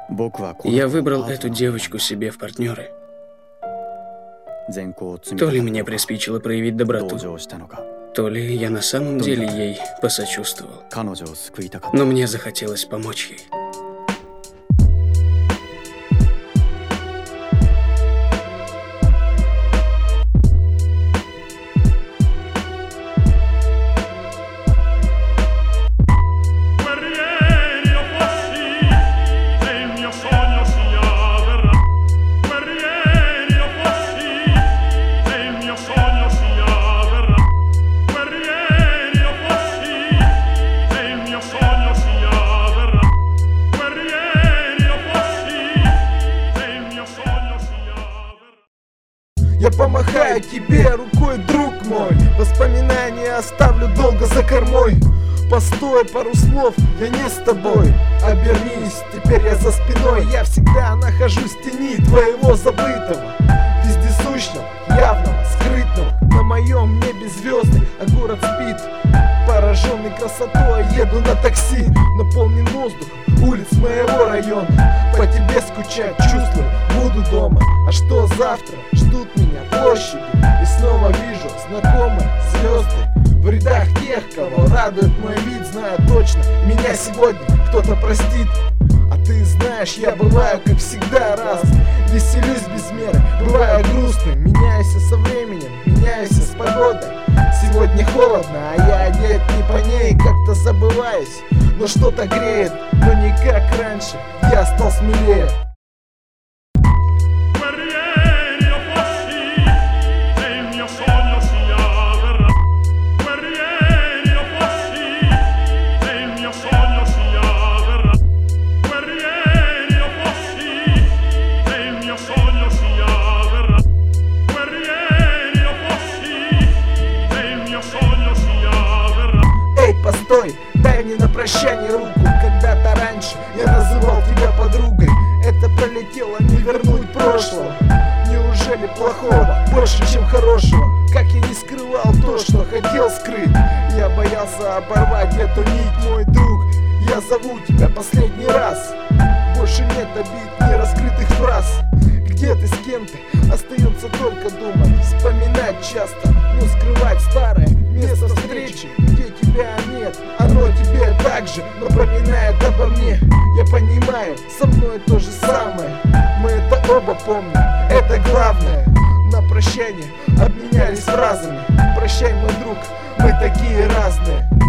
Я выбрал эту девочку себе в партнеры. То ли мне приспичило проявить доброту, то ли я на самом деле ей посочувствовал. Но мне захотелось помочь ей. Я помахаю тебе рукой, друг мой. Воспоминания оставлю долго за кормой. Постой, пару слов, я не с тобой. Обернись, теперь я за спиной. Я всегда нахожусь в тени твоего забытого, вездесущего, явного, скрытного. На моем небе звезды, а город спит. Пораженный красотой, еду на такси. Наполнен воздухом улиц моего района. По тебе скучать, чувствую, буду дома. А что завтра? Ждут меня площади. И снова вижу знакомые звезды в рядах тех, кого радует мой вид. Знаю точно, меня сегодня кто-то простит. А ты знаешь, я бываю, как всегда, разным. Веселюсь без меры, бываю грустным. Меняюсь со временем, меняюсь с погодой. Сегодня холодно, а я одет не по ней. Как-то забываюсь, но что-то греет. Но не как раньше, я стал смелее. Постой, дай мне на прощание руку. Когда-то раньше я называл тебя подругой. Это пролетело, не вернуть прошлого. Неужели плохого больше, чем хорошего? Как я не скрывал то, что хотел скрыть. Я боялся оборвать эту нить, мой друг. Я зову тебя последний раз. Больше нет обид, не раскрытых фраз. Где ты, с кем ты? Остается только думать, вспоминать часто, но скрывать старое место встречи, где тебя нет. Оно тебе также напоминает обо мне. Я понимаю, со мной то же самое. Мы это оба помним, это главное. На прощание обменялись фразами. Прощай, мой друг, мы такие разные.